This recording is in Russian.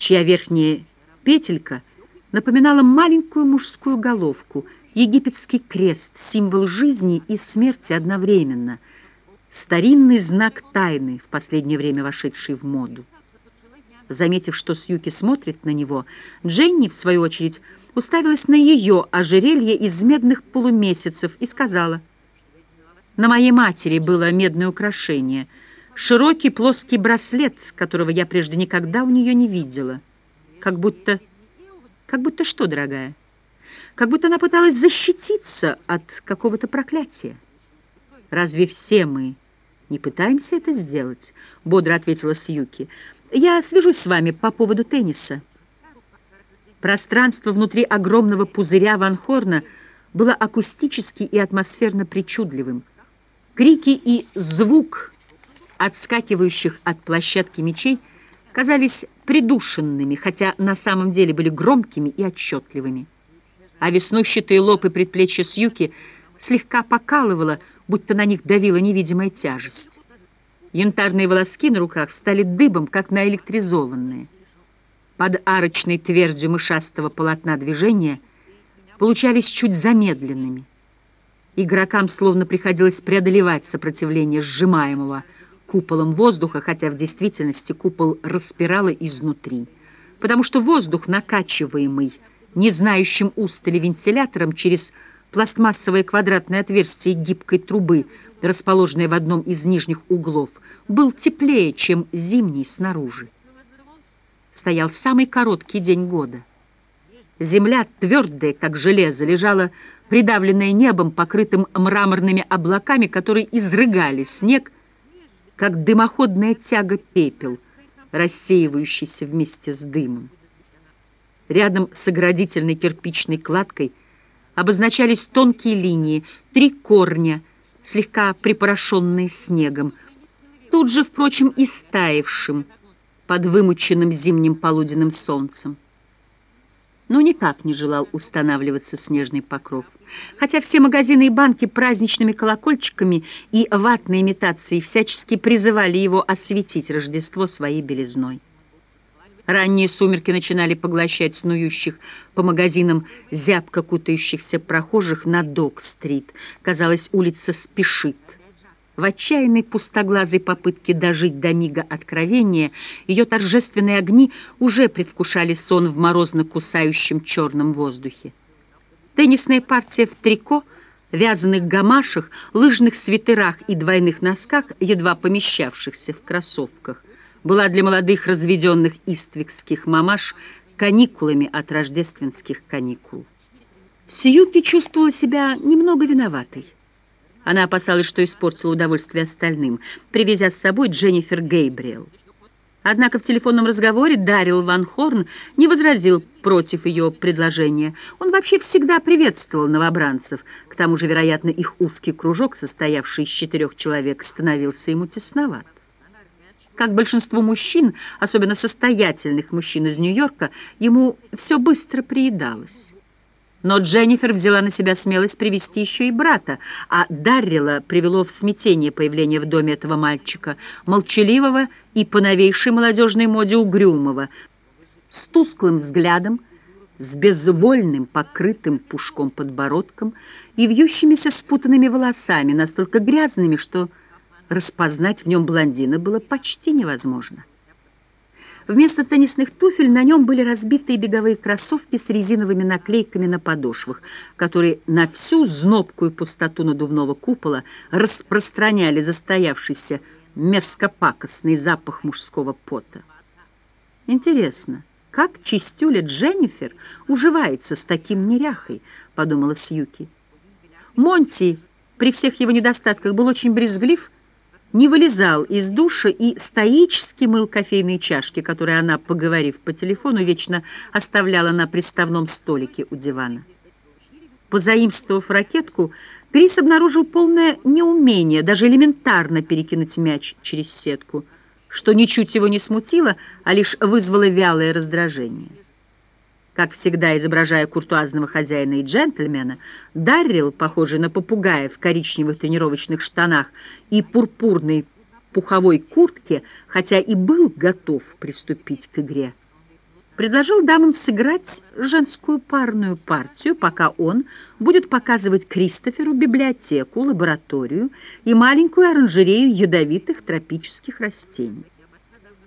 чья верхняя петелька напоминала маленькую мужскую головку, египетский крест, символ жизни и смерти одновременно, старинный знак тайны, в последнее время вошедший в моду. Заметив, что Сьюки смотрит на него, Дженни, в свою очередь, уставилась на ее ожерелье из медных полумесяцев и сказала: «На моей матери было медное украшение, широкий плоский браслет, которого я прежде никогда у нее не видела. Как будто что, дорогая? Как будто она пыталась защититься от какого-то проклятия. Разве все мы не пытаемся это сделать?» — бодро ответила Сьюки. «Я свяжусь с вами по поводу тенниса». Пространство внутри огромного пузыря Ван Хорна было акустически и атмосферно причудливым. Крики и звук отскакивающих от площадки мячей казались придушенными, хотя на самом деле были громкими и отчетливыми. А веснущатые лоб и предплечья Сьюки слегка покалывало, будто на них давила невидимая тяжесть. Янтарные волоски на руках встали дыбом, как наэлектризованные. Под арочной твердью мышастого полотна движения получались чуть замедленными. Игрокам словно приходилось преодолевать сопротивление сжимаемого куполом воздуха, хотя в действительности купол распирало изнутри, потому что воздух, накачиваемый не знающим устали вентилятором через пластмассовое квадратное отверстие гибкой трубы, расположенное в одном из нижних углов, был теплее, чем зимний снаружи. Стоял самый короткий день года. Земля, твердая, как железо, лежала придавленная небом, покрытым мраморными облаками, которые изрыгали снег, как дымоходная тяга пепел, рассеивающийся вместе с дымом. Рядом с оградительной кирпичной кладкой обозначались тонкие линии, 3 корня, слегка припорошенные снегом, тут же, впрочем, и стаявшим под вымученным зимним полуденным солнцем. Но никак не желал устанавливаться снежный покров, хотя все магазины и банки праздничными колокольчиками и ватной имитацией всячески призывали его осветить Рождество своей белизной. Ранние сумерки начинали поглощать снующих по магазинам зябко кутающихся прохожих на Док-стрит. Казалось, улица спешит. В отчаянной пустоглазой попытке дожить до мига откровения ее торжественные огни уже предвкушали сон в морозно кусающем черном воздухе. Теннисная партия в трико, вязаных гамашах, лыжных свитерах и двойных носках, едва помещавшихся в кроссовках, была для молодых разведенных иствикских мамаш каникулами от рождественских каникул. Сьюки чувствовала себя немного виноватой. Она опасалась, что испортила удовольствие остальным, привезя с собой Дженнифер Гейбриэл. Однако в телефонном разговоре Даррил Ван Хорн не возразил против ее предложения. Он вообще всегда приветствовал новобранцев. К тому же, вероятно, их узкий кружок, состоявший из 4 человек, становился ему тесноват. Как большинству мужчин, особенно состоятельных мужчин из Нью-Йорка, ему все быстро приедалось. Но Дженнифер взяла на себя смелость привести еще и брата, а Даррила привело в смятение появление в доме этого мальчика, молчаливого и по новейшей молодежной моде угрюмого, с тусклым взглядом, с безвольным покрытым пушком подбородком и вьющимися спутанными волосами, настолько грязными, что распознать в нем блондина было почти невозможно. Вместо теннисных туфель на нем были разбитые беговые кроссовки с резиновыми наклейками на подошвах, которые на всю знобкую пустоту надувного купола распространяли застоявшийся мерзко-пакостный запах мужского пота. Интересно, как чистюля Дженнифер уживается с таким неряхой, подумала Сьюки. Монти при всех его недостатках был очень брезглив, не вылезал из душа и стоически мыл кофейные чашки, которые она, поговорив по телефону, вечно оставляла на приставном столике у дивана. Позаимствовав ракетку, Крис обнаружил полное неумение даже элементарно перекинуть мяч через сетку, что ничуть его не смутило, а лишь вызвало вялое раздражение. Как всегда, изображая куртуазного хозяина и джентльмена, Даррил, похожий на попугая в коричневых тренировочных штанах и пурпурной пуховой куртке, хотя и был готов приступить к игре, предложил дамам сыграть женскую парную партию, пока он будет показывать Кристоферу библиотеку, лабораторию и маленькую оранжерею ядовитых тропических растений.